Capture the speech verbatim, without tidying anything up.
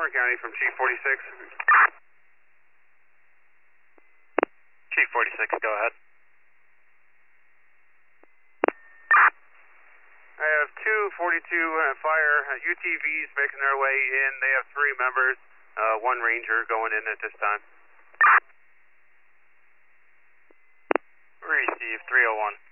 Kern County from Chief forty-six. Chief forty-six, go ahead. I have two forty-two uh, fire uh, U T Vs making their way in. They have three members, uh, one ranger going in at this time. Receive three oh one.